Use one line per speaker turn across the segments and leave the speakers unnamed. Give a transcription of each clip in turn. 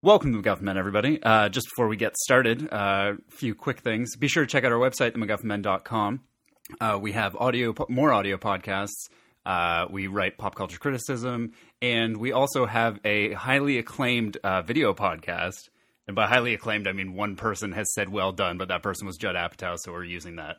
Welcome to MacGuffinMen, everybody. Just before we get started, a few quick things. Be sure to check out our website, themacguffinmen.com. We have more audio podcasts. We write pop culture criticism, and we also have a highly acclaimed video podcast. And by highly acclaimed, I mean one person has said well done, but that person was Judd Apatow, so we're using that.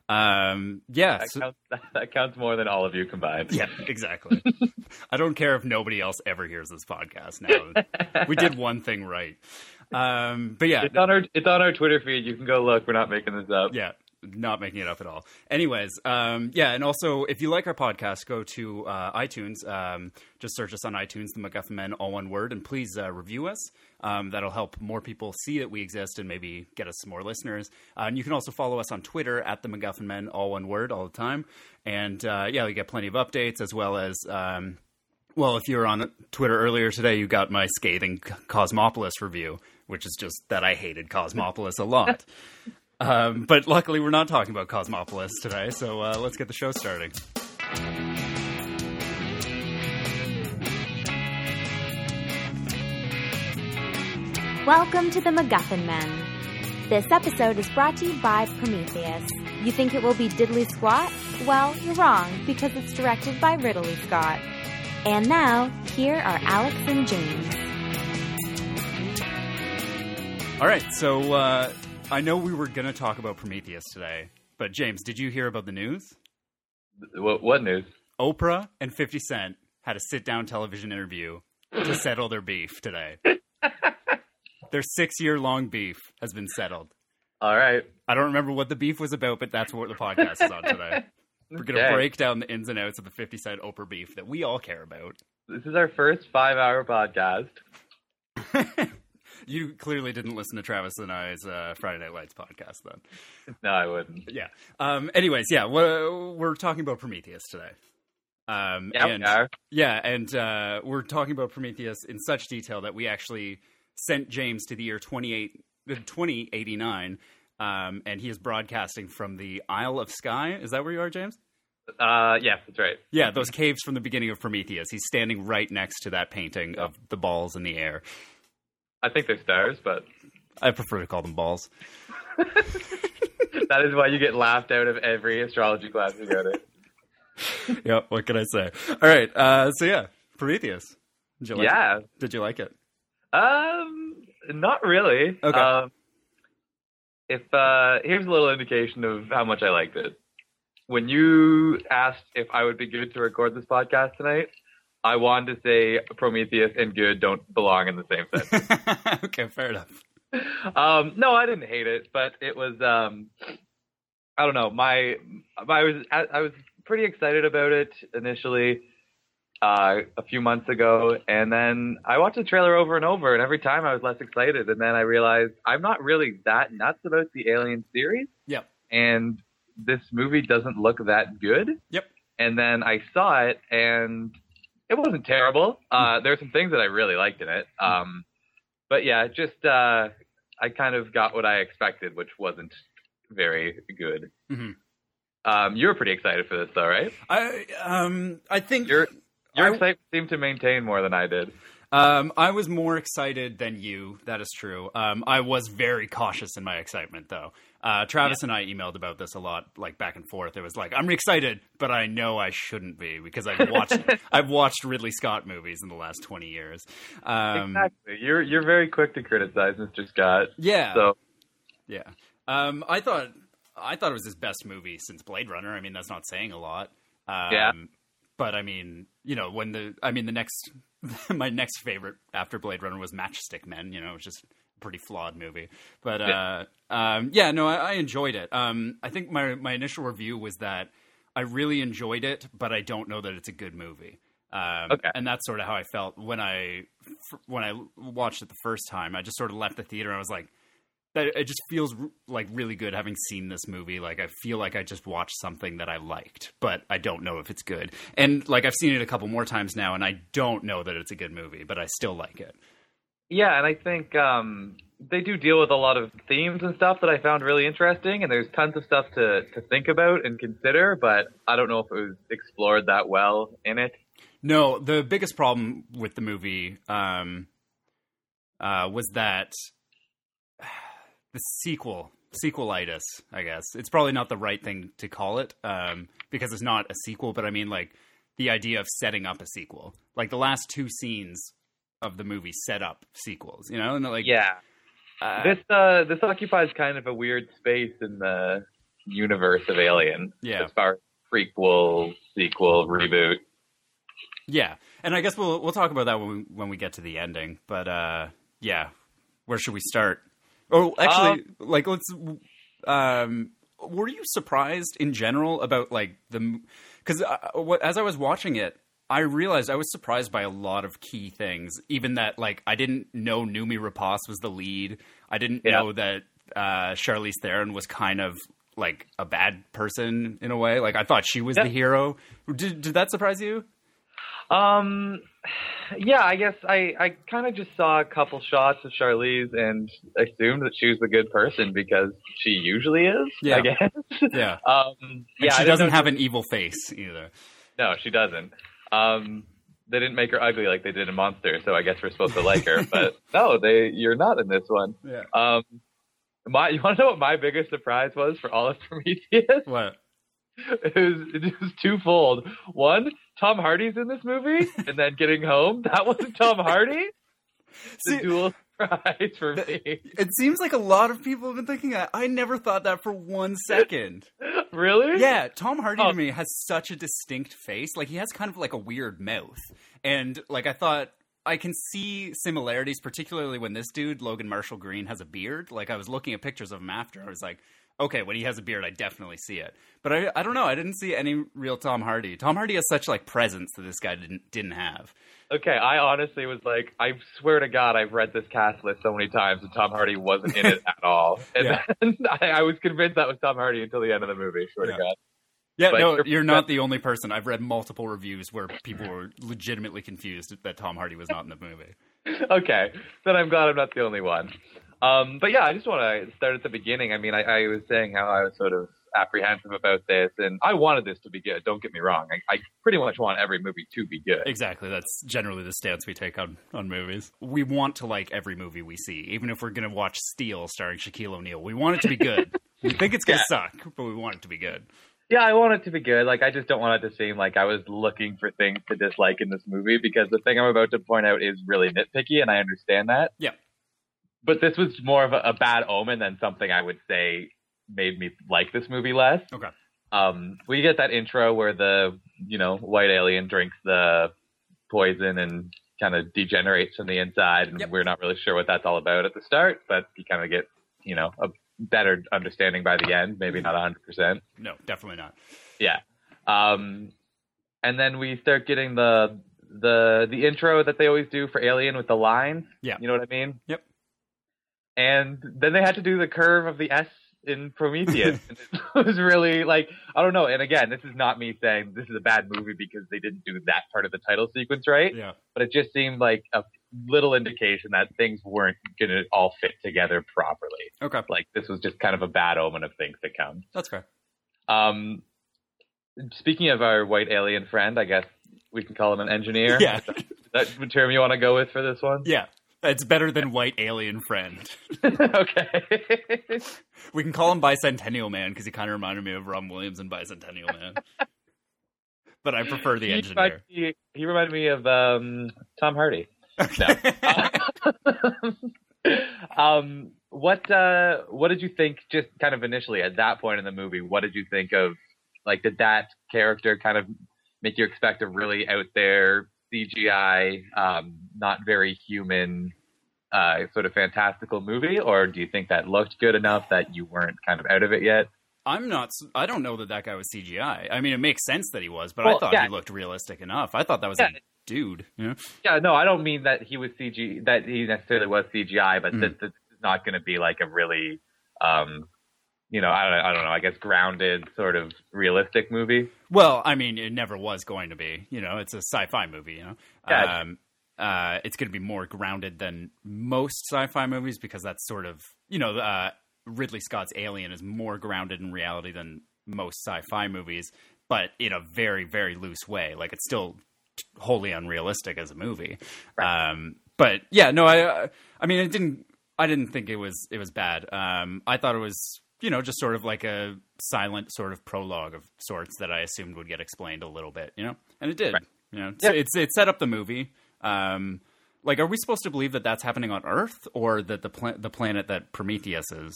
That counts more than all of you combined.
Yeah, exactly. I don't care if nobody else ever hears this podcast now. We did one thing right. But yeah.
It's on our Twitter feed. You can go look. We're not making this up.
Yeah, not making it up at all. Anyways, and also, if you like our podcast, go to iTunes. Just search us on iTunes, The MacGuffin Men, all one word, and please review us. That'll help more people see that we exist and maybe get us some more listeners. And you can also follow us on Twitter at The MacGuffin Men, all one word, all the time. And we get plenty of updates, as well as, if you were on Twitter earlier today, you got my scathing Cosmopolis review, which is just that I hated Cosmopolis a lot. But luckily, we're not talking about Cosmopolis today, so let's get the show starting.
Welcome to the MacGuffin Men. This episode is brought to you by Prometheus. You think it will be diddly squat? Well, you're wrong, because it's directed by Ridley Scott. And now, here are Alex and James.
All right, so I know we were going to talk about Prometheus today, but James, did you hear about the news?
What news?
Oprah and 50 Cent had a sit-down television interview to settle their beef today. Their 6-year-long beef has been settled.
All right.
I don't remember what the beef was about, but that's what the podcast is on today. We're going to break down the ins and outs of the 50 Cent Oprah beef that we all care about.
This is our first 5-hour podcast.
You clearly didn't listen to Travis and I's Friday Night Lights podcast, then.
No, I wouldn't.
Yeah. We're talking about Prometheus today.
We are.
Yeah, and we're talking about Prometheus in such detail that we actually sent James to the year 2089, and he is broadcasting from the Isle of Skye. Is that where you are, James?
Yes, that's right.
Yeah, those caves from the beginning of Prometheus. He's standing right next to that painting of the balls in the air.
I think they're stars, but
I prefer to call them balls.
That is why you get laughed out of every astrology class you go to.
Yeah, what can I say? All right, Prometheus. Did you like it? Did you like it?
Not really.
Okay.
Here's a little indication of how much I liked it. When you asked if I would be good to record this podcast tonight, I wanted to say Prometheus and good don't belong in the same sentence.
Okay, fair enough.
No, I didn't hate it, but it was, I don't know. I was pretty excited about it initially, a few months ago, and then I watched the trailer over and over, and every time I was less excited, and then I realized I'm not really that nuts about the Alien series.
Yep.
And this movie doesn't look that good.
Yep.
And then I saw it, and it wasn't terrible. There were some things that I really liked in it. But yeah, just I kind of got what I expected, which wasn't very good.
Mm-hmm.
You were pretty excited for this, though, right?
I think
your excitement seemed to maintain more than I did.
I was more excited than you. That is true. I was very cautious in my excitement, though. Travis and I emailed about this a lot, like back and forth. It was like, I'm excited, but I know I shouldn't be because I've watched Ridley Scott movies in the last 20 years.
Exactly. You're very quick to criticize Mr. Scott.
Yeah.
So
yeah. I thought it was his best movie since Blade Runner. I mean, that's not saying a lot.
Yeah.
But I mean, the next my next favorite after Blade Runner was Matchstick Men. It's just a pretty flawed movie. But I enjoyed it. I think my initial review was that I really enjoyed it, but I don't know that it's a good movie.
Okay.
And that's sort of how I felt when I watched it the first time. I just sort of left the theater and I was like, it just feels like really good having seen this movie. Like I feel like I just watched something that I liked, but I don't know if it's good. And like I've seen it a couple more times now, and I don't know that it's a good movie, but I still like it.
Yeah, and I think they do deal with a lot of themes and stuff that I found really interesting, and there's tons of stuff to think about and consider, but I don't know if it was explored that well in it.
No, the biggest problem with the movie was that the sequelitis, I guess. It's probably not the right thing to call it, because it's not a sequel, but I mean, like, the idea of setting up a sequel. Like, the last two scenes of the movie set up sequels, you know? And like,
yeah. This occupies kind of a weird space in the universe of Alien.
Yeah.
As far as prequel, sequel, reboot.
Yeah. And I guess we'll talk about that when we get to the ending. But, yeah. Where should we start? Oh, actually, like, let's... were you surprised in general about, like, the... Because as I was watching it, I realized I was surprised by a lot of key things. Even that, like, I didn't know Noomi Rapace was the lead. I didn't know that Charlize Theron was kind of, like, a bad person in a way. Like, I thought she was the hero. Did that surprise you?
Yeah, I guess I kind of just saw a couple shots of Charlize and assumed that she was a good person because she usually is, I guess.
Yeah.
Yeah,
she doesn't have an evil face either.
No, she doesn't. They didn't make her ugly like they did in Monster, so I guess we're supposed to like her. But no, you're not in this one.
Yeah.
You want to know what my biggest surprise was for all of Prometheus?
What?
It was twofold. One, Tom Hardy's in this movie, and then getting home, that wasn't Tom Hardy. The dual surprise for me.
It seems like a lot of people have been thinking that. I never thought that for 1 second.
Really?
Yeah, Tom Hardy to me has such a distinct face. Like, he has kind of like a weird mouth. And, like, I thought I can see similarities, particularly when this dude, Logan Marshall Green, has a beard. Like, I was looking at pictures of him after. I was like, okay, when he has a beard, I definitely see it. But I don't know. I didn't see any real Tom Hardy. Tom Hardy has such, like, presence that this guy didn't have.
Okay, I honestly was like, I swear to God, I've read this cast list so many times and Tom Hardy wasn't in it at all. And then I was convinced that was Tom Hardy until the end of the movie, swear to God.
Yeah, but no, you're not the only person. I've read multiple reviews where people were legitimately confused that Tom Hardy was not in the movie.
Okay, then I'm glad I'm not the only one. But yeah, I just want to start at the beginning. I mean, I was saying how I was sort of apprehensive about this, and I wanted this to be good. Don't get me wrong. I pretty much want every movie to be good.
Exactly. That's generally the stance we take on movies. We want to like every movie we see, even if we're going to watch Steel starring Shaquille O'Neal. We want it to be good. We think it's going to suck, but we want it to be good.
Yeah, I want it to be good. Like, I just don't want it to seem like I was looking for things to dislike in this movie, because the thing I'm about to point out is really nitpicky, and I understand that. Yeah. But this was more of a bad omen than something I would say made me like this movie less.
Okay.
We get that intro where the, white alien drinks the poison and kind of degenerates from the inside, and we're not really sure what that's all about at the start, but you kind of get, a better understanding by the end, maybe not 100%.
No, definitely not.
Yeah. And then we start getting the intro that they always do for Alien with the lines.
Yeah.
You know what I mean?
Yep.
And then they had to do the curve of the S in Prometheus. And it was really like, I don't know. And again, this is not me saying this is a bad movie because they didn't do that part of the title sequence right.
Yeah.
But it just seemed like a little indication that things weren't going to all fit together properly.
Okay.
Like, this was just kind of a bad omen of things to come.
That's fair.
Speaking of our white alien friend, I guess we can call him an engineer.
Yeah.
Is that the term you want to go with for this one?
Yeah. It's better than white alien friend.
Okay.
We can call him Bicentennial Man because he kind of reminded me of Robin Williams in Bicentennial Man. But I prefer the engineer.
He reminded me of Tom Hardy.
Okay.
No. What did you think just kind of initially at that point in the movie? What did you think of, like, did that character kind of make you expect a really out there CGI, not very human, sort of fantastical movie? Or do you think that looked good enough that you weren't kind of out of it yet?
I don't know that guy was CGI. I mean, it makes sense that he was, but I thought he looked realistic enough. I thought that was a dude.
Yeah, no, I don't mean that he was that he necessarily was CGI, but this is not going to be like a really, I don't know, I guess grounded sort of realistic movie.
Well, I mean, it never was going to be. It's a sci-fi movie. It's going to be more grounded than most sci-fi movies because that's sort of, Ridley Scott's Alien is more grounded in reality than most sci-fi movies, but in a very, very loose way. Like, it's still wholly unrealistic as a movie.
Right.
But yeah, no, I mean, I didn't think it was bad. I thought it was, just sort of like a silent sort of prologue of sorts that I assumed would get explained a little bit, and it did.
Right.
It set up the movie. Like, are we supposed to believe that that's happening on Earth, or that the planet that Prometheus is?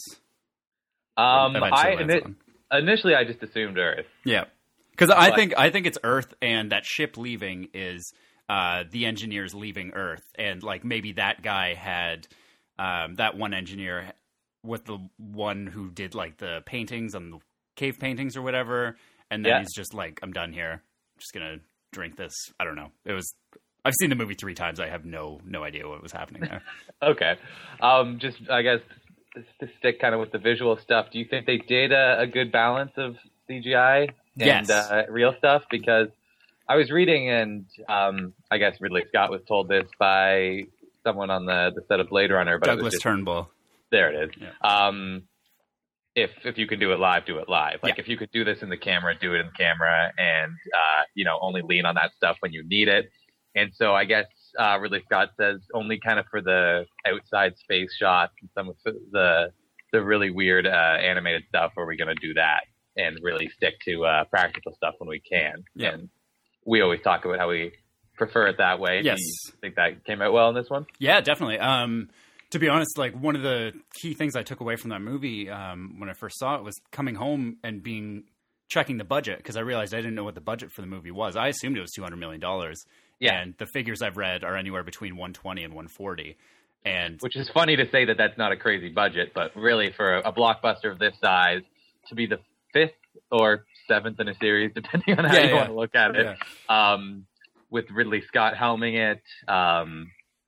Initially I just assumed Earth.
Yeah, because I think it's Earth, and that ship leaving is the engineers leaving Earth, and like maybe that guy had that one engineer with the one who did like the paintings on the cave paintings or whatever, and then he's just like, I'm done here. I'm just gonna drink this. I don't know. I've seen the movie 3 times. I have no idea what was happening there.
Okay. Just, I guess, to stick kind of with the visual stuff, do you think they did a good balance of CGI and real stuff? Because I was reading, and I guess Ridley Scott was told this by someone on the set of Blade Runner. But
Douglas Turnbull.
There it is.
Yeah.
If you can do it live, do it live. Like, if you could do this in the camera, do it in the camera, and, only lean on that stuff when you need it. And so I guess Ridley Scott says only kind of for the outside space shots and some of the really weird animated stuff are we going to do that and really stick to practical stuff when we can.
Yeah.
And we always talk about how we prefer it that way.
Yes.
Do you think that came out well in this one?
Yeah, definitely. To be honest, like, one of the key things I took away from that movie when I first saw it was coming home and checking the budget, because I realized I didn't know what the budget for the movie was. I assumed it was $200 million.
Yeah.
And the figures I've read are anywhere between 120 and 140.
Which is funny to say that that's not a crazy budget, but really for a blockbuster of this size to be the 5th or 7th in a series, depending on how you want to look at it, with Ridley Scott helming it, Tom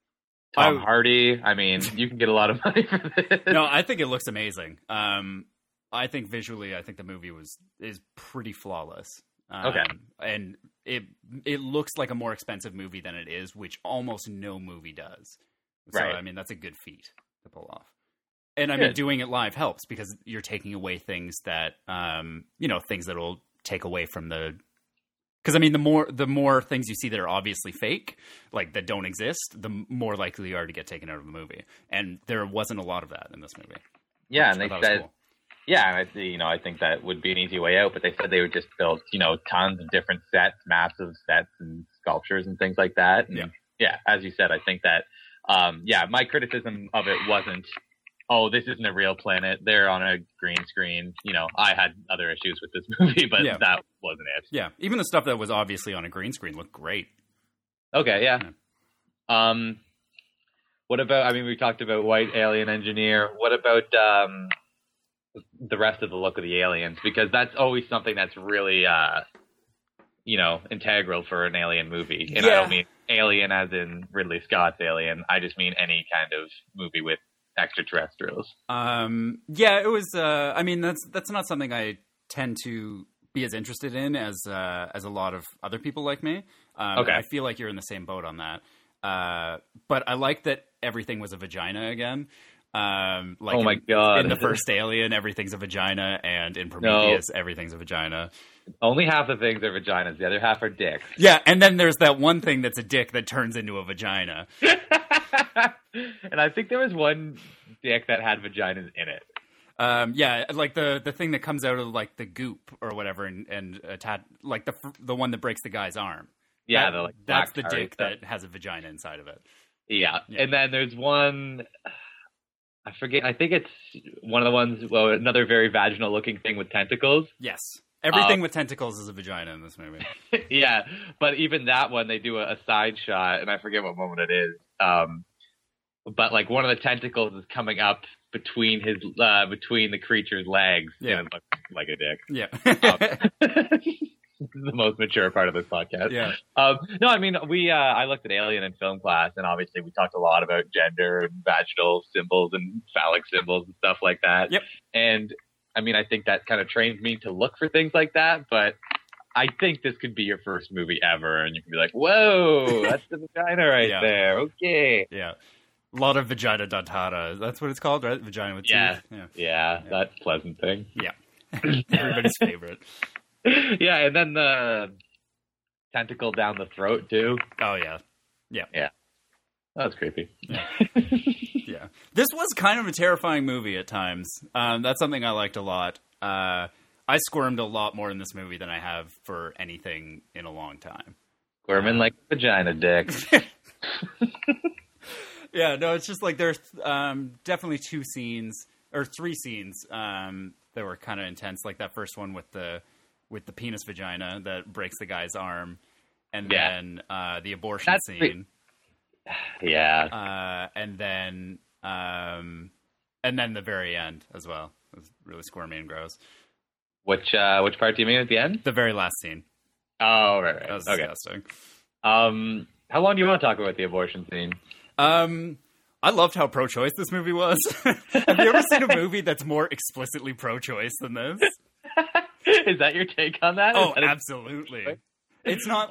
Hardy. I mean, you can get a lot of money for this.
No, I think it looks amazing. I think visually, the movie is pretty flawless.
Okay.
And it looks like a more expensive movie than it is, which almost no movie does. So,
right.
I mean, that's a good feat to pull off. And I mean, doing it live helps, because you're taking away things that, things that will take away from because I mean, the more things you see that are obviously fake, like that don't exist, the more likely you are to get taken out of the movie. And there wasn't a lot of that in this movie.
Yeah, and they said, cool. Yeah, and I think that would be an easy way out, but they said they would just build, tons of different sets, massive sets and sculptures and things like that. And yeah, as you said, I think that, my criticism of it wasn't, oh, this isn't a real planet, they're on a green screen. I had other issues with this movie, but that wasn't it.
Yeah, even the stuff that was obviously on a green screen looked great.
Okay, yeah. What about, we talked about white alien engineer. What about the rest of the look of the aliens? Because that's always something that's really, integral for an alien movie. And I don't mean alien as in Ridley Scott's Alien. I just mean any kind of movie with extraterrestrials.
It was, that's not something I tend to be as interested in as a lot of other people like me. Okay. I feel like you're in the same boat on that. But I like that everything was a vagina again. Oh my God. In the first Alien, everything's a vagina, and in Prometheus, everything's a vagina.
Only half the things are vaginas, the other half are dicks.
Yeah, and then there's that one thing that's a dick that turns into a vagina.
And I think there was one dick that had vaginas in it.
Like the thing that comes out of like the goop or whatever, and like the one that breaks the guy's arm.
Yeah,
that's the dick that has a vagina inside of it.
Yeah, and then there's one. I forget. I think it's one of the ones. Well, another very vaginal-looking thing with tentacles.
Yes, everything with tentacles is a vagina in this movie.
Yeah, but even that one, they do a side shot, and I forget what moment it is. But like one of the tentacles is coming up between the creature's legs, and it looks like a dick.
Yeah.
The most mature part of this podcast.
Yeah.
No, I looked at Alien in film class, and obviously we talked a lot about gender and vaginal symbols and phallic symbols and stuff like that.
Yep.
And I think that kind of trains me to look for things like that, but I think this could be your first movie ever, and you can be like, whoa, that's the vagina right there. Okay.
Yeah. A lot of vagina dentata. That's what it's called, right? Vagina with teeth.
Yeah, that pleasant thing.
Yeah. Everybody's favorite.
Yeah, and then the tentacle down the throat too.
Oh yeah.
That was creepy.
Yeah. Yeah. This was kind of a terrifying movie at times. That's something I liked a lot. I squirmed a lot more in this movie than I have for anything in a long time.
Squirming like a vagina dick.
Yeah, no, it's just like there's definitely three scenes that were kind of intense. Like that first one with the penis vagina that breaks the guy's arm, and then the abortion scene.
Yeah.
And then the very end as well. It was really squirmy and gross.
Which part do you mean at the end?
The very last scene.
Oh, right.
That was
okay.
disgusting.
How long do you want to talk about the abortion scene?
I loved how pro-choice this movie was. Have you ever seen a movie that's more explicitly pro-choice than this?
Is that your take on that?
Oh, absolutely. It's not,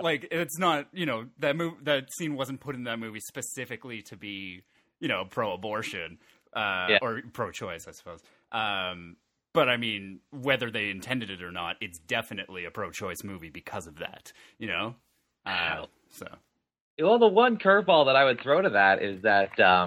that scene wasn't put in that movie specifically to be, pro-abortion, or pro-choice, I suppose. But I mean, whether they intended it or not, it's definitely a pro-choice movie because of that, so.
Well, the one curveball that I would throw to that is that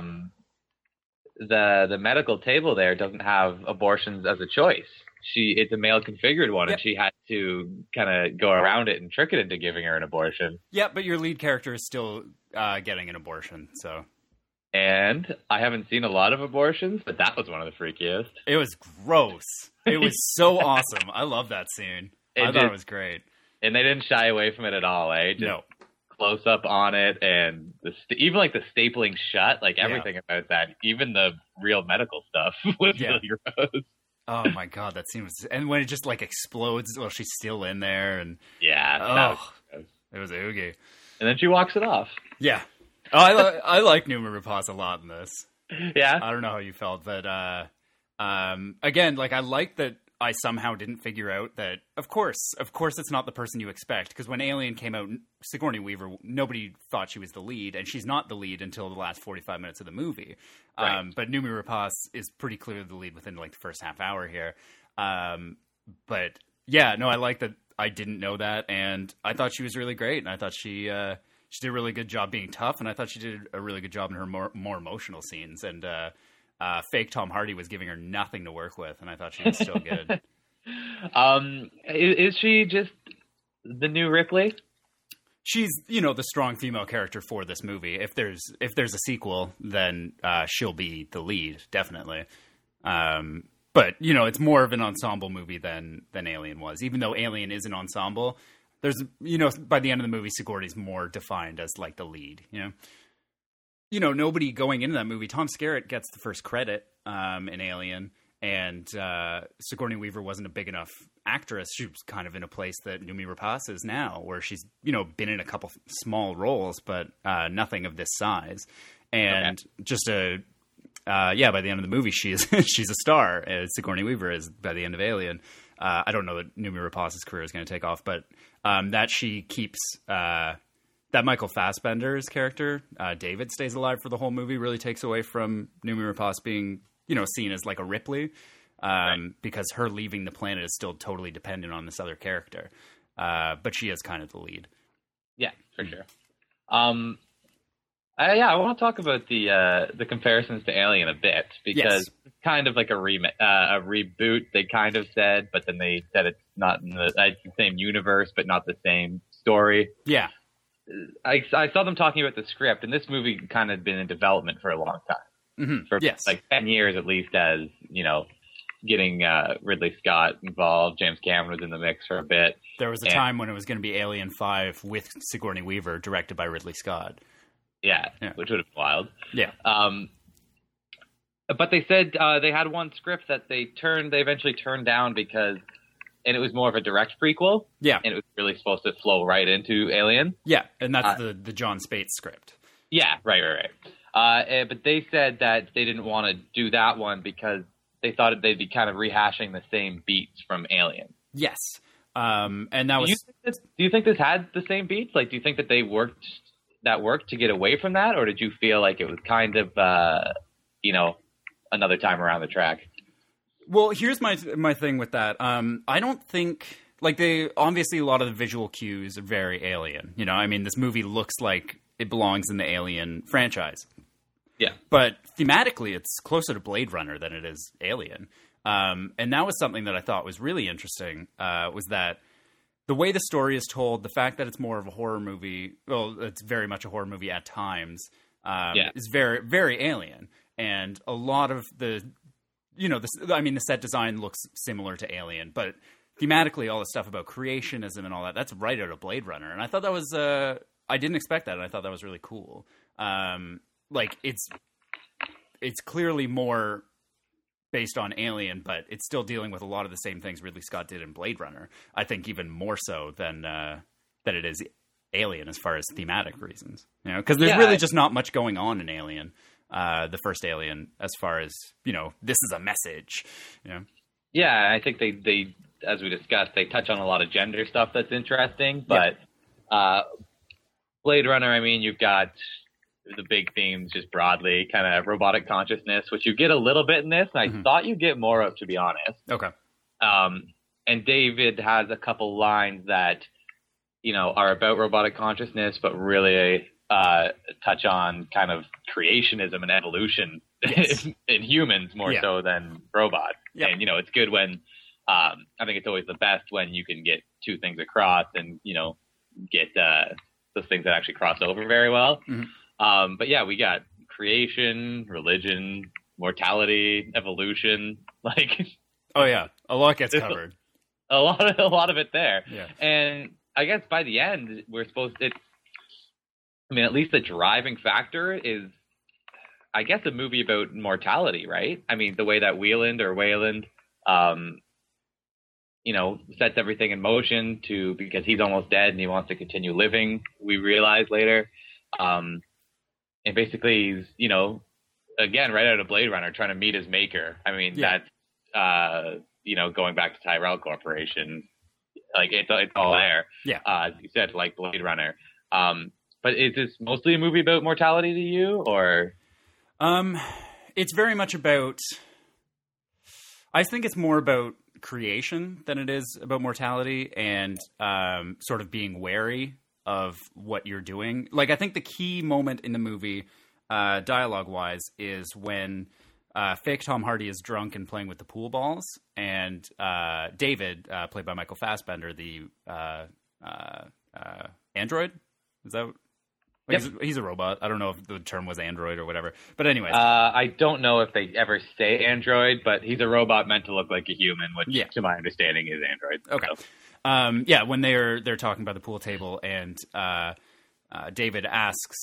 the medical table there doesn't have abortions as a choice. It's a male configured one, and she had to kind of go around it and trick it into giving her an abortion.
Yeah, but your lead character is still getting an abortion, so.
And I haven't seen a lot of abortions, but that was one of the freakiest.
It was gross. It was so awesome. I love that scene. I thought it was great.
And they didn't shy away from it at all, eh?
No.
Close up on it, and even like the stapling shut, like everything about that, even the real medical stuff was really gross.
Oh my god, that scene was, and when it just like explodes while she's still in there, and it was oogie.
And then she walks it off.
Yeah. Oh, I like Noomi Rapace a lot in this.
Yeah.
I don't know how you felt, but again, like I like that I somehow didn't figure out that, of course it's not the person you expect, because when Alien came out, Sigourney Weaver, nobody thought she was the lead, and she's not the lead until the last 45 minutes of the movie. Right. But Noomi Rapace is pretty clearly the lead within like the first half hour here. But yeah, no, I like that I didn't know that, and I thought she was really great, and I thought she did a really good job being tough, and I thought she did a really good job in her more emotional scenes, and fake Tom Hardy was giving her nothing to work with, and I thought she was still good.
Is she just the new Ripley?
She's, the strong female character for this movie. If there's a sequel, then she'll be the lead, definitely. But it's more of an ensemble movie than Alien was. Even though Alien is an ensemble, there's by the end of the movie, Sigourney's more defined as like the lead. Nobody going into that movie. Tom Skerritt gets the first credit in Alien, and Sigourney Weaver wasn't a big enough actress. She was kind of in a place that Noomi Rapace is now, where she's been in a couple small roles, but nothing of this size. And just by the end of the movie, she's a star, as Sigourney Weaver is by the end of Alien. I don't know that Noomi Rapace's career is going to take off, but that she keeps. That Michael Fassbender's character, David, stays alive for the whole movie, really takes away from Noomi Rapace being, seen as like a Ripley, because her leaving the planet is still totally dependent on this other character. But she is kind of the lead.
Yeah, for sure. I want to talk about the comparisons to Alien a bit, because it's kind of like a reboot, they kind of said, but then they said it's not in the same universe, but not the same story.
Yeah.
I saw them talking about the script, and this movie kind of been in development for a long time.
Mm-hmm.
For like 10 years at least, as getting Ridley Scott involved. James Cameron was in the mix for a bit.
There was a time when it was going to be Alien 5 with Sigourney Weaver, directed by Ridley Scott.
Yeah. Which would have been wild.
Yeah.
But they said they had one script that they eventually turned down and it was more of a direct prequel.
Yeah.
And it was really supposed to flow right into Alien.
Yeah, and that's the John Spates script.
Yeah, right. But they said that they didn't want to do that one because they thought they'd be kind of rehashing the same beats from Alien.
Yes. And that was...
Do you think this had the same beats? Like, do you think that they worked to get away from that? Or did you feel like it was kind of, another time around the track?
Well, here's my thing with that. I don't think, like, obviously a lot of the visual cues are very Alien. I mean, this movie looks like it belongs in the Alien franchise.
Yeah.
But thematically, it's closer to Blade Runner than it is Alien. And that was something that I thought was really interesting, was that the way the story is told, the fact that it's more of a horror movie, well, it's very much a horror movie at times, is very, very Alien. And a lot of the set design looks similar to Alien, but thematically, all the stuff about creationism and all that, that's right out of Blade Runner. And I thought that was, I didn't expect that, and I thought that was really cool. It's clearly more based on Alien, but it's still dealing with a lot of the same things Ridley Scott did in Blade Runner. I think even more so than it is Alien as far as thematic reasons. Because there's really just not much going on in Alien, the first Alien, as far as, this is a message.
Yeah, I think they as we discussed, they touch on a lot of gender stuff that's interesting. But Blade Runner, I mean, you've got the big themes just broadly, kind of robotic consciousness, which you get a little bit in this, and I thought you get more of, to be honest.
Okay.
And David has a couple lines that, are about robotic consciousness, but really touch on kind of creationism and evolution in humans more so than robots. Yep. And, it's good when, I think it's always the best when you can get two things across and, get those things that actually cross over very well. But yeah, we got creation, religion, mortality, evolution,
oh yeah, a lot gets covered.
A lot of it there.
Yeah.
And I guess by the end, at least the driving factor is, I guess, a movie about mortality, right? I mean, the way that Wayland sets everything in motion because he's almost dead and he wants to continue living, we realize later. And basically he's, again, right out of Blade Runner, trying to meet his maker. I mean, that's, going back to Tyrell Corporation, it's all there.
Yeah.
As you said, like Blade Runner. But is this mostly a movie about mortality to you, or?
It's very much about, I think it's more about creation than it is about mortality and sort of being wary of what you're doing. I think the key moment in the movie, dialogue-wise, is when fake Tom Hardy is drunk and playing with the pool balls, and David, played by Michael Fassbender, the android, is that? He's a robot. I don't know if the term was android or whatever. But anyways.
I don't know if they ever say android, but he's a robot meant to look like a human, which to my understanding is android.
Okay.
So.
When they're talking about the pool table, and David asks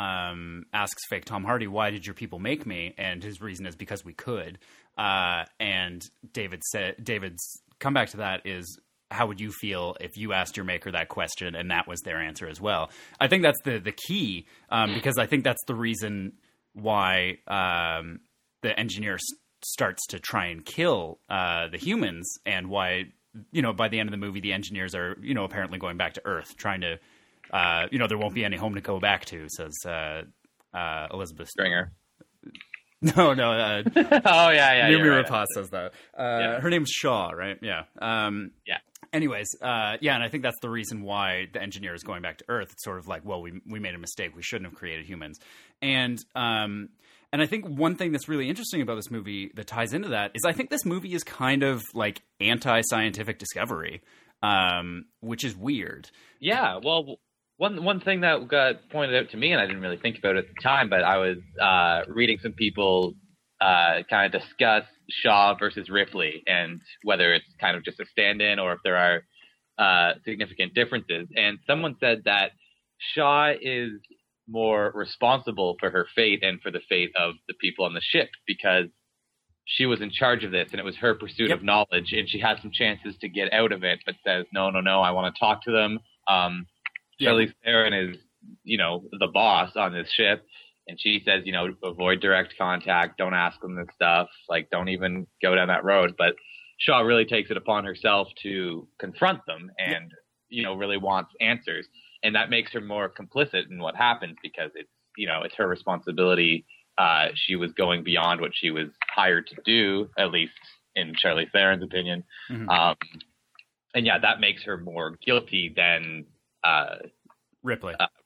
fake Tom Hardy, "Why did your people make me?" And his reason is because we could. And David's comeback to that is, how would you feel if you asked your maker that question and that was their answer as well? I think that's the key, because I think that's the reason why the engineer starts to try and kill the humans, and why, by the end of the movie, the engineers are, apparently going back to Earth, trying to, there won't be any home to go back to, says Elizabeth
Stringer.
No.
Oh yeah.
Numi Rapace says that. Her name's Shaw, right? Yeah.
Yeah.
Anyways, and I think that's the reason why the engineer is going back to Earth. It's sort of like, well, we made a mistake. We shouldn't have created humans. And I think one thing that's really interesting about this movie that ties into that is I think this movie is kind of like anti-scientific discovery, which is weird.
Yeah, well, one thing that got pointed out to me, and I didn't really think about it at the time, but I was reading some people kind of discuss Shaw versus Ripley and whether it's kind of just a stand-in or if there are significant differences. And someone said that Shaw is more responsible for her fate and for the fate of the people on the ship because she was in charge of this and it was her pursuit of knowledge, and she had some chances to get out of it, but says, no, I want to talk to them. Charlize Theron is, the boss on this ship. And she says, avoid direct contact. Don't ask them this stuff. Don't even go down that road. But Shaw really takes it upon herself to confront them and, really wants answers. And that makes her more complicit in what happens because it's her responsibility. She was going beyond what she was hired to do, at least in Charlize Theron's opinion. Mm-hmm. And that makes her more guilty than
Ripley.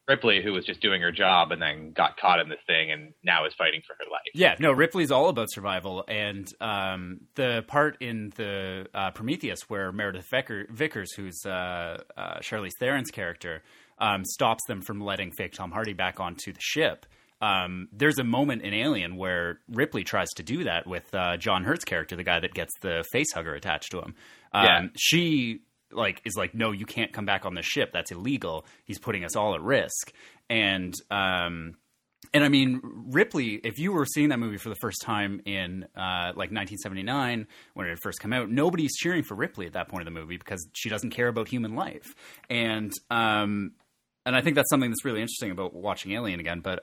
Ripley, who was just doing her job and then got caught in this thing and now is fighting for her life.
Yeah, no, Ripley's all about survival, and the part in the Prometheus where Meredith Vickers, who's Charlize Theron's character, stops them from letting fake Tom Hardy back onto the ship. There's a moment in Alien where Ripley tries to do that with John Hurt's character, the guy that gets the face hugger attached to him. She is like, no, you can't come back on the ship. That's illegal. He's putting us all at risk. And I mean, Ripley, if you were seeing that movie for the first time in 1979 when it had first come out, nobody's cheering for Ripley at that point of the movie because she doesn't care about human life. And I think that's something that's really interesting about watching Alien again. But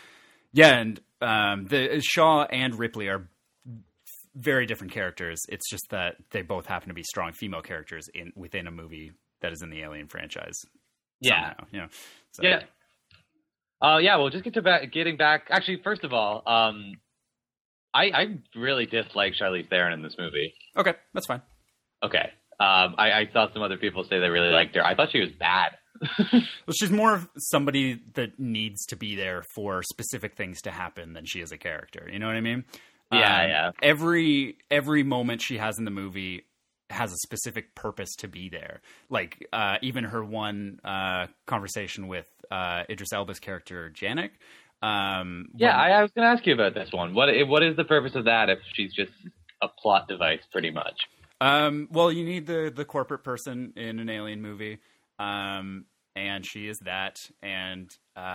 the Shaw and Ripley are very different characters. It's just that they both happen to be strong female characters within a movie that is in the Alien franchise.
Yeah.
Somehow, you know? So.
Yeah. Well, just getting back. Actually, first of all, I really dislike Charlize Theron in this movie.
Okay, that's fine.
Okay. I saw some other people say they really liked her. I thought she was bad.
Well, she's more of somebody that needs to be there for specific things to happen than she is a character. You know what I mean?
Yeah.
Every moment she has in the movie has a specific purpose to be there. Like even her one conversation with Idris Elba's character Janek.
I was going to ask you about this one. What is the purpose of that if she's just a plot device, pretty much?
Well, you need the corporate person in an Alien movie, and she is that. And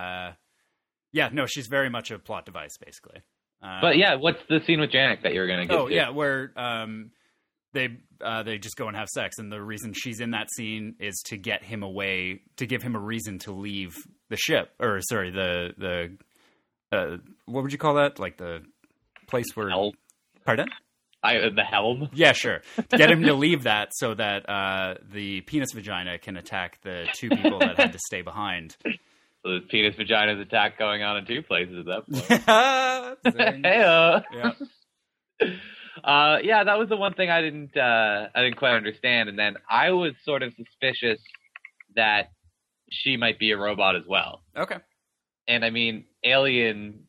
she's very much a plot device, basically.
But what's the scene with Janek that you're going to get to?
Oh, yeah, where they just go and have sex, and the reason she's in that scene is to get him away, to give him a reason to leave the ship, or sorry, the what would you call that? Like the place where...
Helm.
Pardon?
The helm?
Yeah, sure. To get him to leave that so that the penis vagina can attack the two people that had to stay behind.
So there's penis vagina's attack going on in two places at that point. Hey-o.
Yeah.
That was the one thing I didn't quite understand. And then I was sort of suspicious that she might be a robot as well.
Okay.
And I mean, Alien,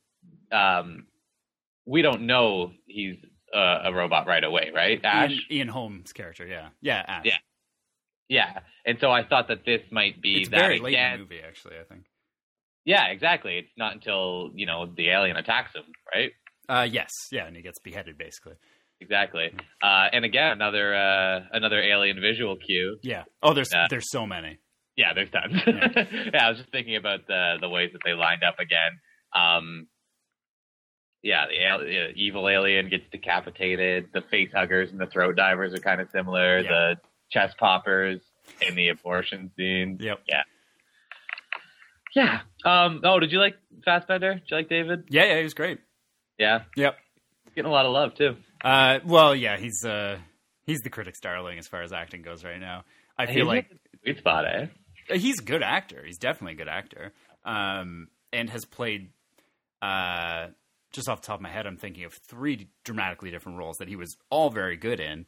we don't know he's a robot right away, right? Ash?
Ian Holmes' character, yeah. Yeah, Ash.
Yeah. And so I thought that this might be
it's
that
very late
again.
in the movie, actually, I think.
Yeah, exactly. It's not until, the alien attacks him, right?
Yes. Yeah, and he gets beheaded, basically.
Exactly. And again, another alien visual cue.
Yeah. Oh, there's so many.
Yeah, there's tons. Yeah, I was just thinking about the ways that they lined up again. The evil alien gets decapitated. The face huggers and the throat divers are kind of similar.
Yeah.
The chest poppers in the abortion scene.
Yep.
Yeah. Did you like Fassbender? Did you like David?
Yeah, he was great.
Yeah.
Yep.
He's getting a lot of love too.
Well, yeah, he's the critic's darling as far as acting goes right now. I feel like
sweet spot, eh?
He's a good actor. He's definitely a good actor. And has played, just off the top of my head, I'm thinking of 3 dramatically different roles that he was all very good in.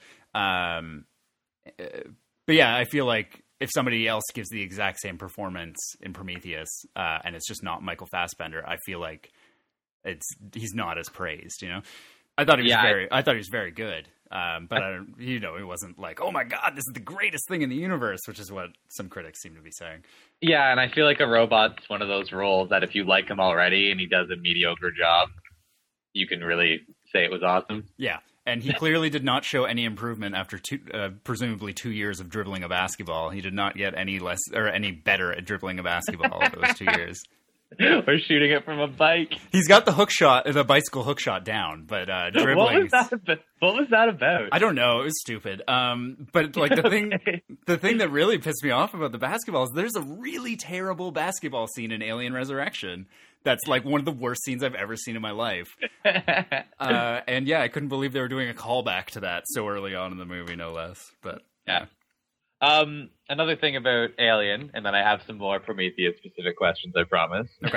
But yeah, I feel like if somebody else gives the exact same performance in Prometheus, and it's just not Michael Fassbender, I feel like he's not as praised. I thought he was very good. But it wasn't like, oh my God, this is the greatest thing in the universe, which is what some critics seem to be saying.
Yeah, and I feel like a robot's one of those roles that if you like him already and he does a mediocre job, you can really say it was awesome.
Yeah, and he clearly did not show any improvement after presumably 2 years of dribbling a basketball. He did not get any less or any better at dribbling a basketball for those 2 years.
Or shooting it from a bike.
He's got the bicycle hook shot down, but dribbling.
What was that about?
I don't know. It was stupid. But like the thing that really pissed me off about the basketball is there's a really terrible basketball scene in Alien Resurrection. That's like one of the worst scenes I've ever seen in my life. And yeah, I couldn't believe they were doing a callback to that so early on in the movie, no less. But
yeah. Another thing about Alien, and then I have some more Prometheus-specific questions, I promise.
Okay.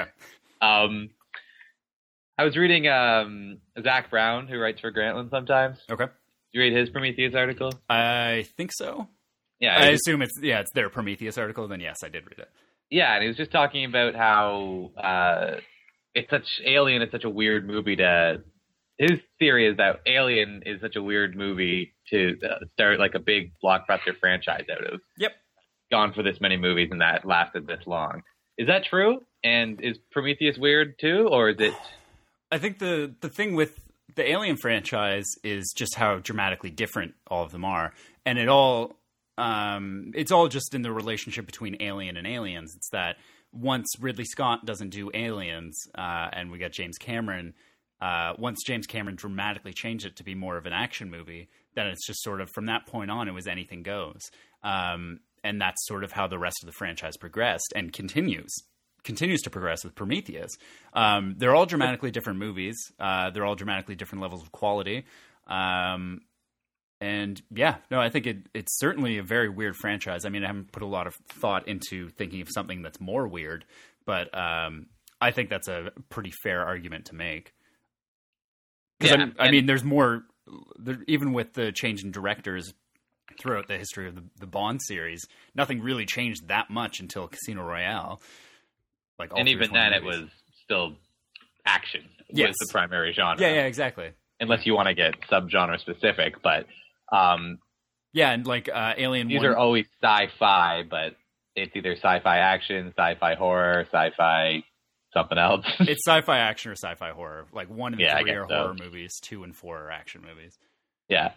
I was reading Zach Brown, who writes for Grantland sometimes.
Okay.
Did you read his Prometheus article?
I think so.
Yeah.
I assume it's their Prometheus article, then yes, I did read it.
Yeah, and he was just talking about how Alien is such a weird movie to. His theory is that Alien is such a weird movie to start like a big blockbuster franchise out of.
Yep.
Gone for this many movies and that lasted this long. Is that true? And is Prometheus weird too, or is it?
I think the thing with the Alien franchise is just how dramatically different all of them are, and it's all just in the relationship between Alien and Aliens. It's that once Ridley Scott doesn't do Aliens, and we got James Cameron. Once James Cameron dramatically changed it to be more of an action movie, then it's just sort of from that point on, it was anything goes. And that's sort of how the rest of the franchise progressed and continues to progress with Prometheus. They're all dramatically different movies. They're all dramatically different levels of quality. And yeah, no, I think it's certainly a very weird franchise. I mean, I haven't put a lot of thought into thinking of something that's more weird, but I think that's a pretty fair argument to make. Yeah, I mean, there's more, even with the change in directors throughout the history of the Bond series, nothing really changed that much until Casino Royale.
And even then, it was still action was the primary genre.
Yeah, exactly.
Unless you want to get subgenre specific, but
yeah, and like Alien.
These are always sci-fi, but it's either sci-fi action, sci-fi horror, sci-fi something else.
It's sci-fi action or sci-fi horror. Like 1 and 3 are horror movies, 2 and 4 are action movies.
Yeah.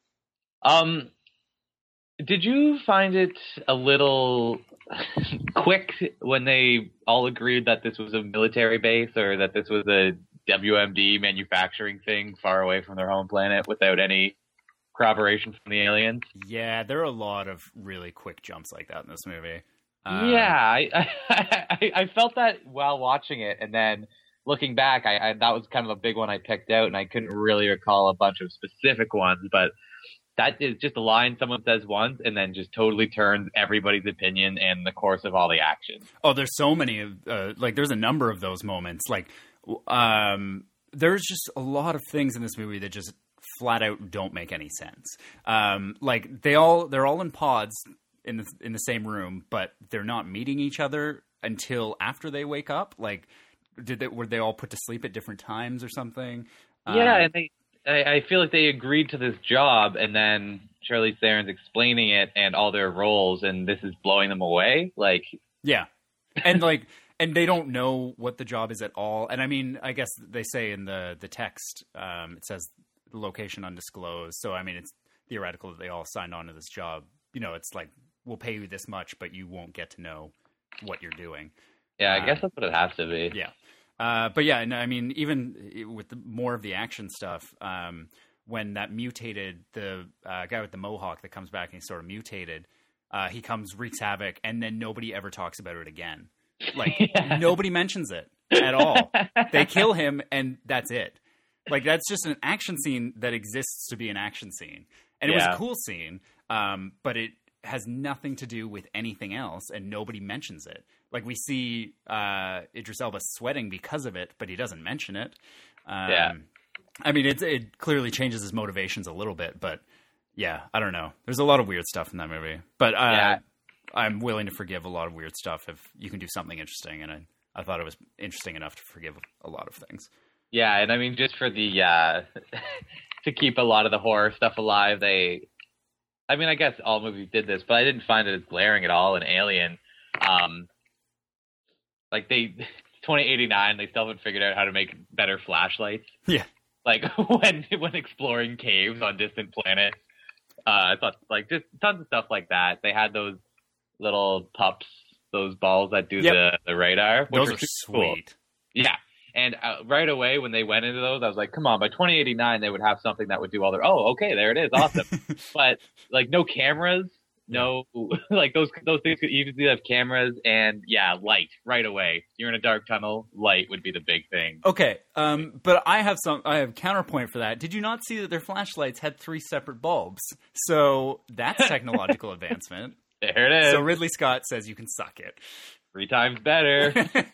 Did you find it a little quick when they all agreed that this was a military base or that this was a WMD manufacturing thing far away from their home planet without any corroboration from the aliens?
Yeah, there are a lot of really quick jumps like that in this movie.
I felt that while watching it, and then looking back, I that was kind of a big one I picked out, and I couldn't really recall a bunch of specific ones, but that is just a line someone says once, and then just totally turns everybody's opinion and the course of all the action.
Oh, there's so many, there's a number of those moments. There's just a lot of things in this movie that just flat out don't make any sense. They're all in pods in the same room, but they're not meeting each other until after they wake up. Like, were they all put to sleep at different times or something?
Yeah, and I feel like they agreed to this job, and then Charlize Theron's explaining it and all their roles, and this is blowing them away.
Yeah, and and they don't know what the job is at all. And I mean, I guess they say in the text, it says the location undisclosed. So I mean, it's theoretical that they all signed on to this job. You know, it's like, we'll pay you this much, but you won't get to know what you're doing.
Yeah, I guess that's what it has to be.
Yeah. But yeah, no, I mean, even with more of the action stuff, when that mutated, the guy with the mohawk that comes back and he's sort of mutated, he comes, wreaks havoc, and then nobody ever talks about it again. Nobody mentions it at all. They kill him, and that's it. That's just an action scene that exists to be an action scene. And it was a cool scene, but it has nothing to do with anything else, and nobody mentions it. We see Idris Elba sweating because of it, but he doesn't mention it. I mean, it clearly changes his motivations a little bit, but yeah, I don't know. There's a lot of weird stuff in that movie, but I'm willing to forgive a lot of weird stuff if you can do something interesting, and I thought it was interesting enough to forgive a lot of things.
Yeah, and I mean, just for the to keep a lot of the horror stuff alive, I mean, I guess all movies did this, but I didn't find it as glaring at all in Alien. 2089, they still haven't figured out how to make better flashlights.
Yeah.
When exploring caves on distant planets. I thought, just tons of stuff like that. They had those little pups, those balls that do the radar. Which
those are sweet. Cool.
Yeah. And right away when they went into those, I was like, come on, by 2089, they would have something that would do all their, okay, there it is, awesome. But, no cameras, no, those things could easily have cameras and, light right away. You're in a dark tunnel, light would be the big thing.
Okay, but I have counterpoint for that. Did you not see that their flashlights had 3 separate bulbs? So that's technological advancement.
There it is.
So Ridley Scott says you can suck it.
3 times better.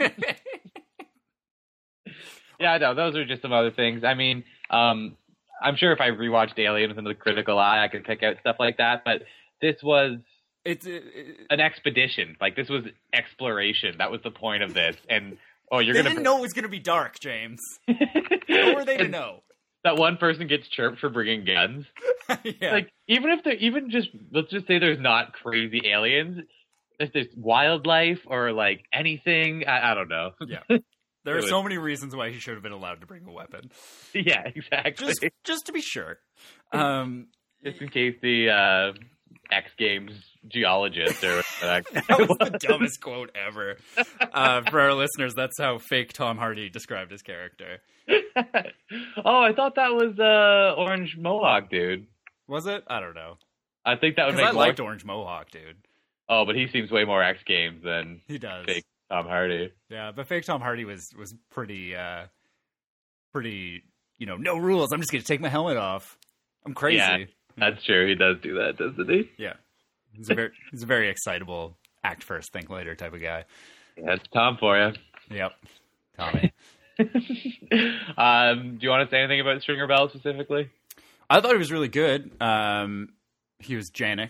Yeah, no, those are just some other things. I mean, I'm sure if I rewatched Alien with another critical eye, I could pick out stuff like that. But this was
it's
an expedition. Like, this was exploration. That was the point of this. And
they didn't know it was going to be dark, James. How were they to know?
That one person gets chirped for bringing guns.
Yeah.
Like, let's just say there's not crazy aliens. If there's wildlife or, like, anything, I don't know.
Yeah. There are so many reasons why he should have been allowed to bring a weapon.
Yeah, exactly.
Just to be sure.
Just in case the X Games geologist or
that was the dumbest quote ever. For our listeners, that's how fake Tom Hardy described his character.
Oh, I thought that was Orange Mohawk dude.
Was it? I don't know.
I think that would make
I liked Orange Mohawk dude.
Oh, but he seems way more X Games than
he does.
Fake Tom Hardy.
Yeah, but fake Tom Hardy was pretty, no rules. I'm just going to take my helmet off. I'm crazy.
Yeah, that's true. He does do that, doesn't he?
Yeah. He's a very excitable act first, think later type of guy.
Yeah, it's Tom for you.
Yep. Tommy.
Do you want to say anything about Stringer Bell specifically?
I thought he was really good. He was Janek.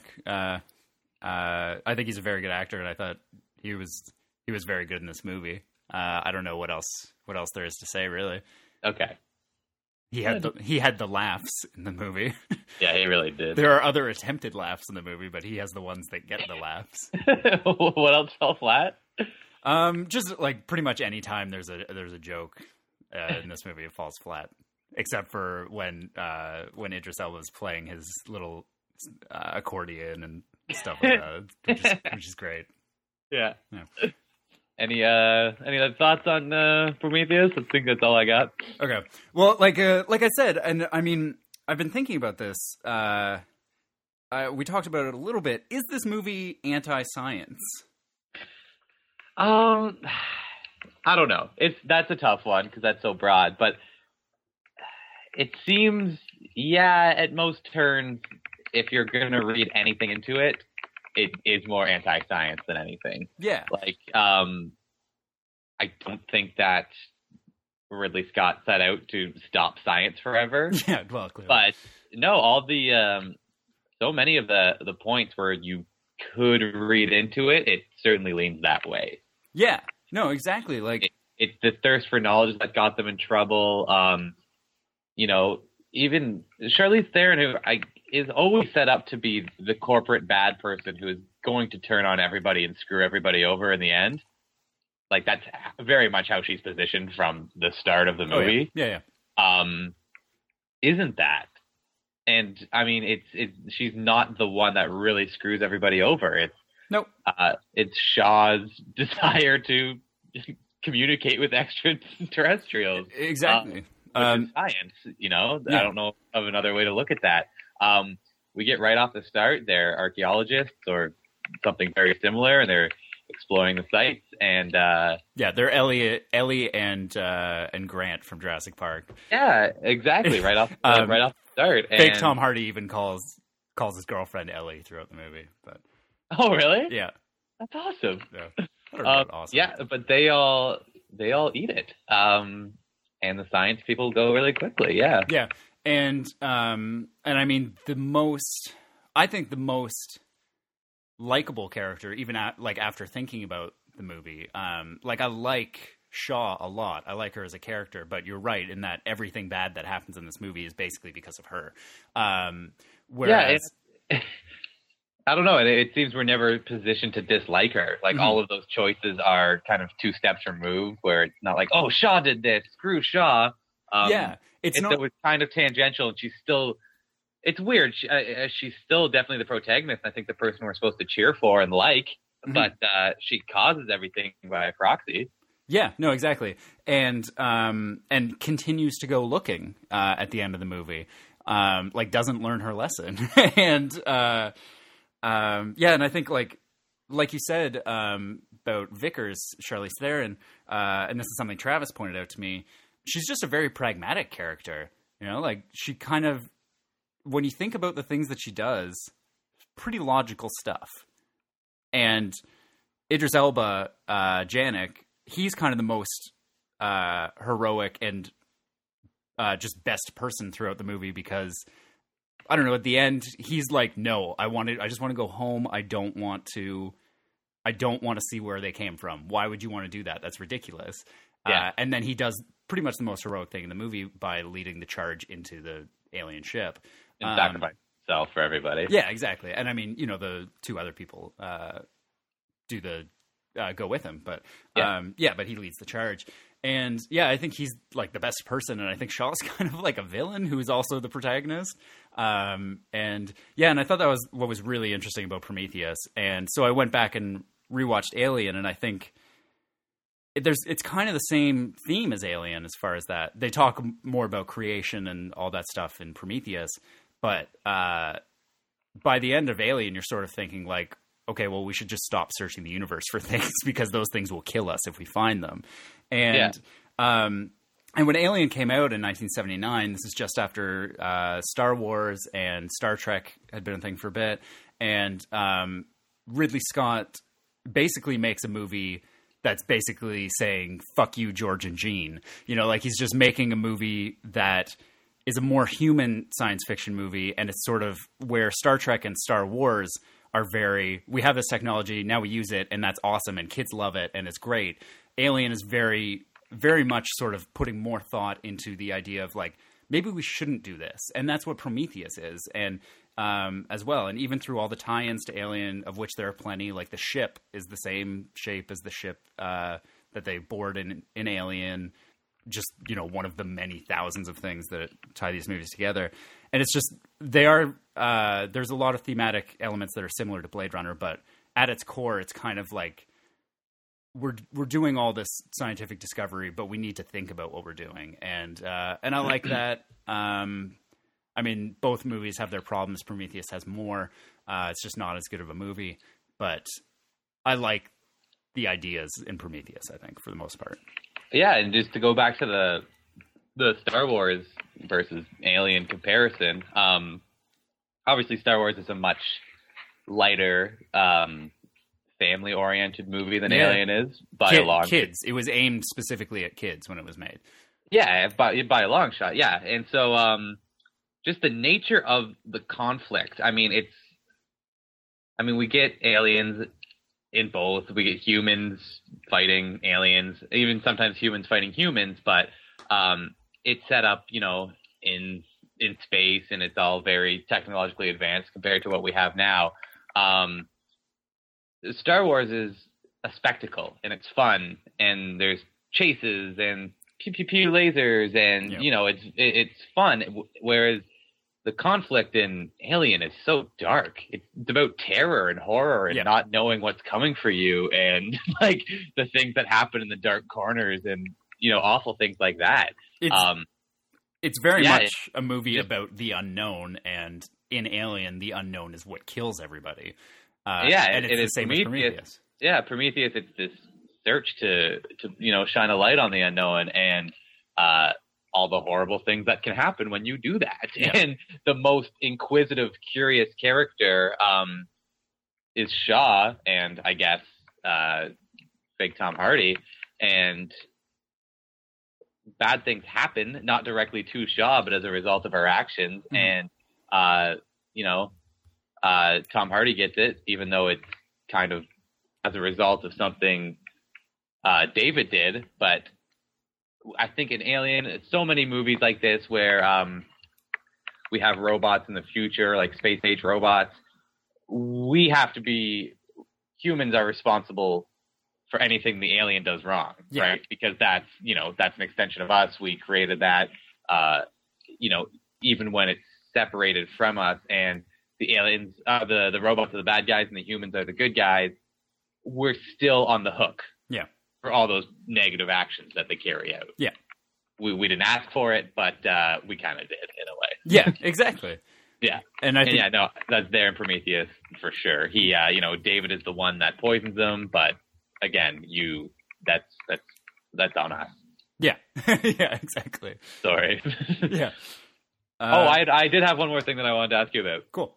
I think he's a very good actor, and I thought he was very good in this movie. I don't know what else there is to say, really.
Okay.
He had the laughs in the movie.
Yeah, he really did.
There are other attempted laughs in the movie, but he has the ones that get the laughs.
What else fell flat?
Just like pretty much any time there's a joke in this movie, it falls flat. Except for when Idris Elba was playing his little accordion and stuff like that, which is great.
Yeah. Any other thoughts on Prometheus? I think that's all I got.
Okay. Well, like I said, and I mean, I've been thinking about this. We talked about it a little bit. Is this movie anti-science?
I don't know. That's a tough one because that's so broad, but it seems, at most turns, if you're going to read anything into it, it is more anti-science than anything.
Yeah.
Like, I don't think that Ridley Scott set out to stop science forever.
Yeah, well, clearly.
But no, all the so many of the points where you could read into it, it certainly leans that way.
Yeah. No, exactly. Like
it's the thirst for knowledge that got them in trouble. Even Charlize Theron, who is always set up to be the corporate bad person who is going to turn on everybody and screw everybody over in the end. Like, that's very much how she's positioned from the start of the movie.
Oh, yeah.
Isn't that? And I mean, she's not the one that really screws everybody over.
Nope.
It's Shaw's desire to communicate with extraterrestrials.
Exactly.
Which is science, Yeah. I don't know of another way to look at that. We get right off the start, they're archaeologists or something very similar, and they're exploring the sites. And
they're Ellie and Grant from Jurassic Park.
Yeah, exactly. Right off the start.
Fake Tom Hardy even calls his girlfriend Ellie throughout the movie. But
oh, really?
Yeah,
that's awesome.
Yeah, awesome.
Yeah, but they all eat it. And the science people go really quickly. Yeah.
Yeah. And I mean, the most likable character, even after thinking about the movie, I like Shaw a lot. I like her as a character, but you're right in that everything bad that happens in this movie is basically because of her. Whereas,
I don't know. It seems we're never positioned to dislike her. Like, all of those choices are kind of two steps removed, where it's not like, oh, Shaw did this, screw Shaw. It was kind of tangential, and she's still. It's weird. She's still definitely the protagonist. I think the person we're supposed to cheer for and like, but she causes everything by proxy.
Yeah, no, exactly, and continues to go looking at the end of the movie, doesn't learn her lesson, and and I think like you said about Vickers, Charlize Theron, and this is something Travis pointed out to me. She's just a very pragmatic character, like she kind of. When you think about the things that she does, pretty logical stuff. And Idris Elba, Janek, he's kind of the most heroic and just best person throughout the movie because I don't know, at the end, he's like, no, I just want to go home. I don't want to see where they came from. Why would you want to do that? That's ridiculous.
Yeah.
And then he does pretty much the most heroic thing in the movie by leading the charge into the alien ship.
And sacrifice himself for everybody.
Yeah, exactly. And I mean, the two other people go with him, but but he leads the charge. And yeah, I think he's like the best person, and I think Shaw's kind of like a villain who's also the protagonist. And I thought that was what was really interesting about Prometheus. And so I went back and rewatched Alien, and I think it's kind of the same theme as Alien as far as that. They talk more about creation and all that stuff in Prometheus, but by the end of Alien, you're sort of thinking like, okay, well, we should just stop searching the universe for things because those things will kill us if we find them. And when Alien came out in 1979, this is just after Star Wars and Star Trek had been a thing for a bit, and Ridley Scott basically makes a movie that's basically saying, fuck you, George and Gene. Like he's just making a movie that is a more human science fiction movie, and it's sort of where Star Trek and Star Wars are we have this technology, now we use it, and that's awesome, and kids love it, and it's great. Alien is very, very much sort of putting more thought into the idea of like, maybe we shouldn't do this. And that's what Prometheus is. And as well. And even through all the tie-ins to Alien, of which there are plenty, like the ship is the same shape as the ship that they board in Alien. Just, one of the many thousands of things that tie these movies together. And it's just, there's a lot of thematic elements that are similar to Blade Runner, but at its core, it's kind of like, we're doing all this scientific discovery, but we need to think about what we're doing. And I like that. I mean, both movies have their problems. Prometheus has more. It's just not as good of a movie, but I like the ideas in Prometheus, I think, for the most part.
Yeah, and just to go back to the Star Wars versus Alien comparison, obviously Star Wars is a much lighter, family-oriented movie than Alien is by a long
kids. It was aimed specifically at kids when it was made.
Yeah, by a long shot. Yeah, and so just the nature of the conflict. I mean, we get aliens in both. We get humans fighting aliens, even sometimes humans fighting humans. But it's set up, in space, and it's all very technologically advanced compared to what we have now. Star Wars is a spectacle, and it's fun, and there's chases and pew pew pew lasers, and it's fun. Whereas the conflict in Alien is so dark. It's about terror and horror and not knowing what's coming for you, and like the things that happen in the dark corners, and awful things like that.
It's very much a movie about the unknown, and in Alien, the unknown is what kills everybody. And it's the same with Prometheus.
Yeah, Prometheus, it's this search to shine a light on the unknown and all the horrible things that can happen when you do that. Yeah. And the most inquisitive, curious character is Shaw, and I guess fake Tom Hardy. And bad things happen, not directly to Shaw, but as a result of her actions. Mm-hmm. And Tom Hardy gets it, even though it's kind of as a result of something David did. But I think in Alien, so many movies like this where we have robots in the future, like space age robots, humans are responsible for anything the alien does wrong, right? Because that's an extension of us. We created that, even when it's separated from us, and the aliens, the robots are the bad guys and the humans are the good guys, we're still on the hook.
Yeah.
For all those negative actions that they carry out.
Yeah.
We didn't ask for it, but we kind of did in a way.
Yeah, exactly.
Yeah.
And I think
that's there in Prometheus for sure. He, David is the one that poisons him, but again, that's on us.
Yeah. Yeah, exactly.
Sorry.
Yeah.
I did have one more thing that I wanted to ask you about.
Cool.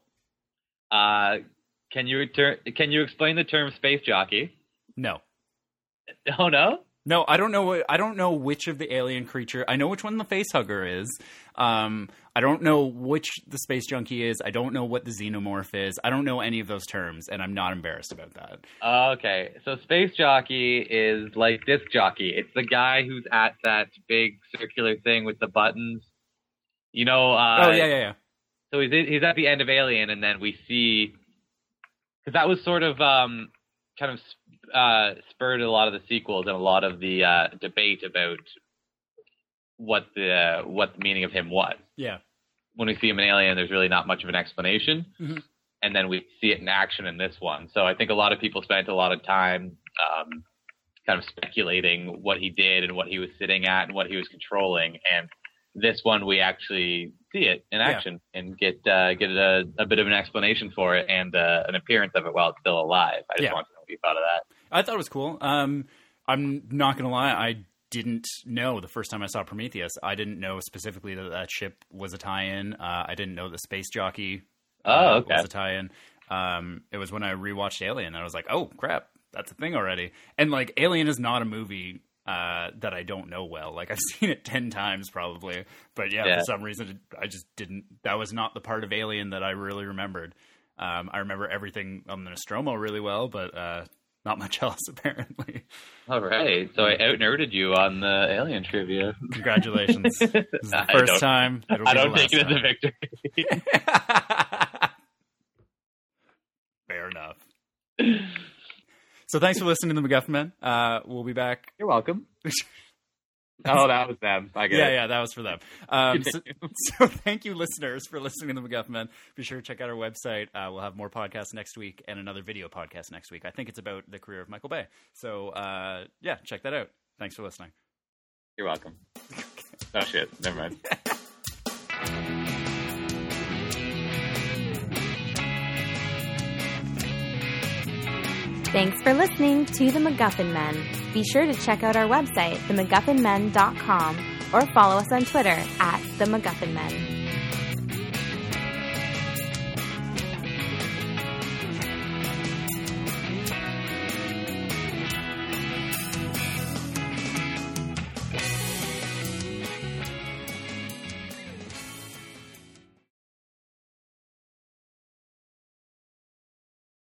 Can you explain the term space jockey?
No.
Oh, no?
No, I don't know which of the alien creature. I know which one the facehugger is. I don't know which the space junkie is. I don't know what the xenomorph is. I don't know any of those terms, and I'm not embarrassed about that.
Okay, so space jockey is like disc jockey. It's the guy who's at that big circular thing with the buttons. You know.
Oh yeah.
So he's at the end of Alien, and then we see, because that was sort of kind of spurred a lot of the sequels and a lot of the debate about what the meaning of him was.
Yeah.
When we see him in Alien, there's really not much of an explanation,
mm-hmm.
and then we see it in action in this one. So I think a lot of people spent a lot of time kind of speculating what he did and what he was sitting at and what he was controlling. And this one, we actually see it in action and get a bit of an explanation for it and an appearance of it while it's still alive. I just want to know what you thought of that.
I thought it was cool. I'm not going to lie. I didn't know the first time I saw Prometheus. I didn't know specifically that ship was a tie-in. I didn't know the space jockey was a tie-in. It was when I rewatched Alien. I was like, oh, crap, that's a thing already. And, like, Alien is not a movie that I don't know well. Like, I've seen it 10 times probably. But, for some reason, I just didn't. That was not the part of Alien that I really remembered. I remember everything on the Nostromo really well, but not much else, apparently.
All right. So I out-nerded you on the Alien trivia.
Congratulations. This is the first time.
I don't take it as a victory.
Fair enough. So thanks for listening to the MacGuffin Men. We'll be back.
You're welcome. Oh, that was them. I get it.
Yeah, that was for them. So thank you, listeners, for listening to the MacGuffin Men. Be sure to check out our website. We'll have more podcasts next week and another video podcast next week. I think it's about the career of Michael Bay. So, check that out. Thanks for listening.
You're welcome. Oh, shit. Never mind.
Thanks for listening to The MacGuffin Men. Be sure to check out our website, themacguffinmen.com, or follow us on Twitter @themacguffinmen.